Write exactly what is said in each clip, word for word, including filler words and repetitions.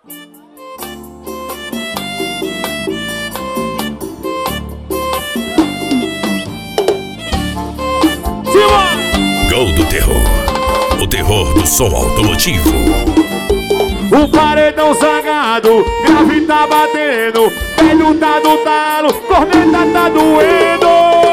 Gol do terror. O terror do som automotivo. O paredão zangado, grave tá batendo, velho tá no talo, corneta tá doendo.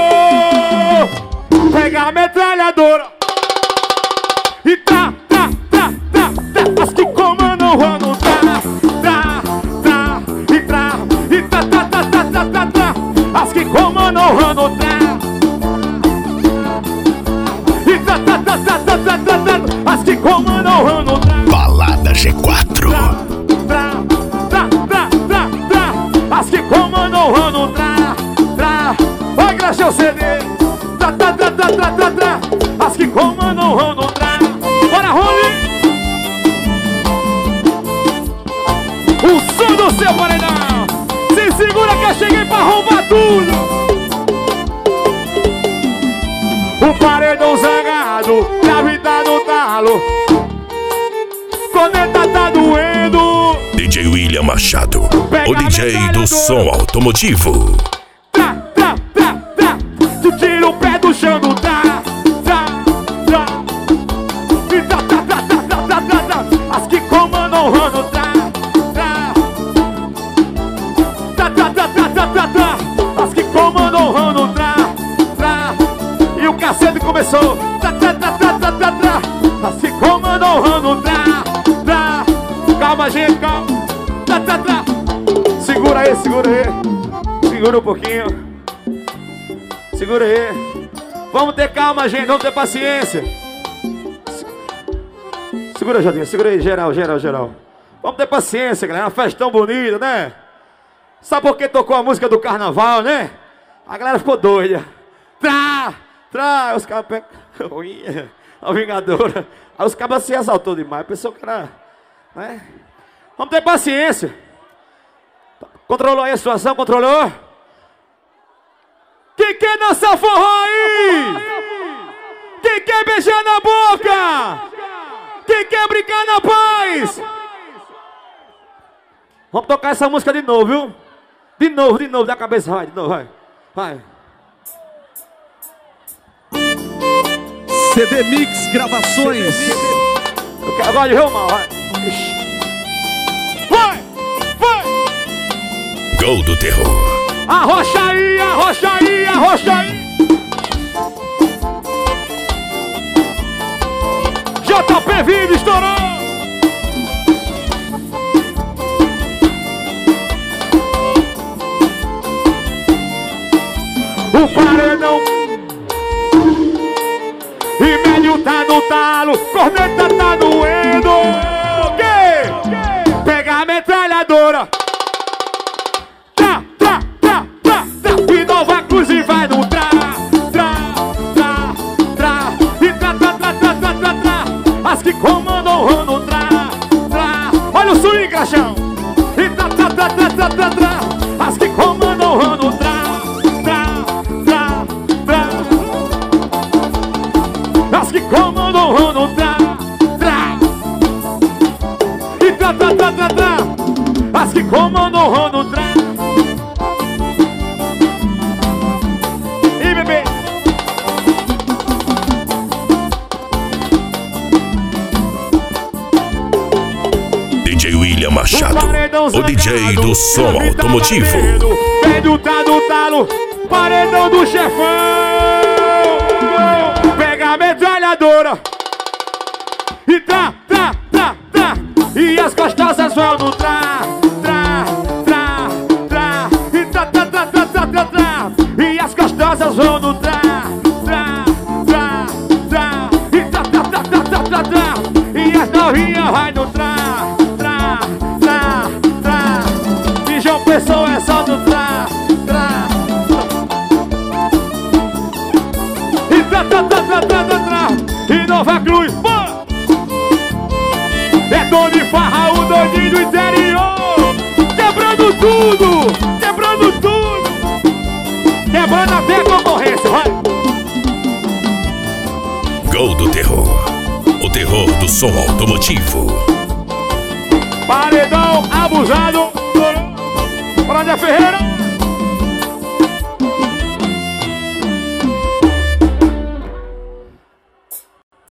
Pega a metralhadora e tá, tá, tá, tá, tá. As que comandam o ano tá, tá, tá, e tá, e tá, tá, tá, tá, tá, tá, tá. As que comandam o ano tá, e tá, tá, tá, tá, tá, tá, tá, tá. As que comandam o ano tá. Balada G quatro. Tra, tra, tra, tra, tra. As que comandam o ano tra, tra. Vai graxar o C D. Tra, tra, tra, tra, tra, tra, tra. As que comandam o ano tra. Bora, Rony! O som do seu paredão. Se segura que eu cheguei pra roubar tudo. O paredão zangado, grave tá no talo, corneta tá doendo. D J William Machado, o D J do som automotivo. Tra, tra, tra, tra. Tu tira o pé do chão do tra, tra, tra. E tra, tra, tra, tra, tra, tra, tra, tra. As que comandam o ano tra, tra. Tra, tra, tra, tra, tra, tra, tra. As que comandam o ano tra, tra. E o cacete começou. Tra, tra, tra, tra, tra, tra, tra. As que comandam o ano tra, tra. Calma, gente, calma. Tra, tra, tra. Segura aí, segura aí. Segura um pouquinho. Segura aí. Vamos ter calma, gente. Vamos ter paciência. Segura, Jodinha. Segura aí, geral, geral, geral. Vamos ter paciência, galera. Uma festa tão bonita, né? Sabe por que tocou a música do carnaval, né? A galera ficou doida. Tra, tra. Os caras pegam. A Vingadora. Aí os cabas se exaltou demais. Pensou que era, né? Vamos ter paciência. Controlou aí a situação? Controlou? Quem quer dançar forró aí? Quem quer beijar na boca? Quem quer brincar na paz? Vamos tocar essa música de novo, viu? De novo, de novo, da cabeça, vai, de novo, vai. Vai. C D Mix Gravações. Eu quero agora de ver o mal, vai. Vai, vai. Gol do terror. Arrocha aí, arrocha aí, arrocha aí. J P Vídeo estourou. O paredão e médio tá no talo, corneta tá doendo. Que? Pega a metralhadora. Tra, tra, tra, tra, tra. E Nova Cruz e vai no tra, tra, tra, tra. E tra, tra, tra, tra, tra, tra, tra. As que comandam o ano tra, tra. Olha o swing, crachão. E tra, tra, tra, tra, tra, tra, tra. As que comandam o ano tra. As que comandam o ano tra, tra. E tra, tra, tra, tra, tra. As que comandam o ano tra. E bebê. D J William Machado, o D J do som automotivo. Pedro tá no talo, paredão do chefão. Pega a metralhadora e tra, tra, tra, tra. E as gostosas vão no tra, tra, tra, tra. E tra, tra, tra, tra, tra, tra, tra. E as gostosas vão no tra, tra, tra, tra. E tra, tra, tra, tra, tra, tra, tra. E as novinhas vai no tra, tra, tra, tra. E João Pessoa é só no tra, tra. E tra, tra, tra, tra, tra, tra, tra. E Nova Cruz, bora! É Tony Farra, o doidinho do interior. Quebrando tudo, quebrando tudo. Quebrando até a concorrência, vai! Gol do terror. O terror do som automotivo. Paredão, a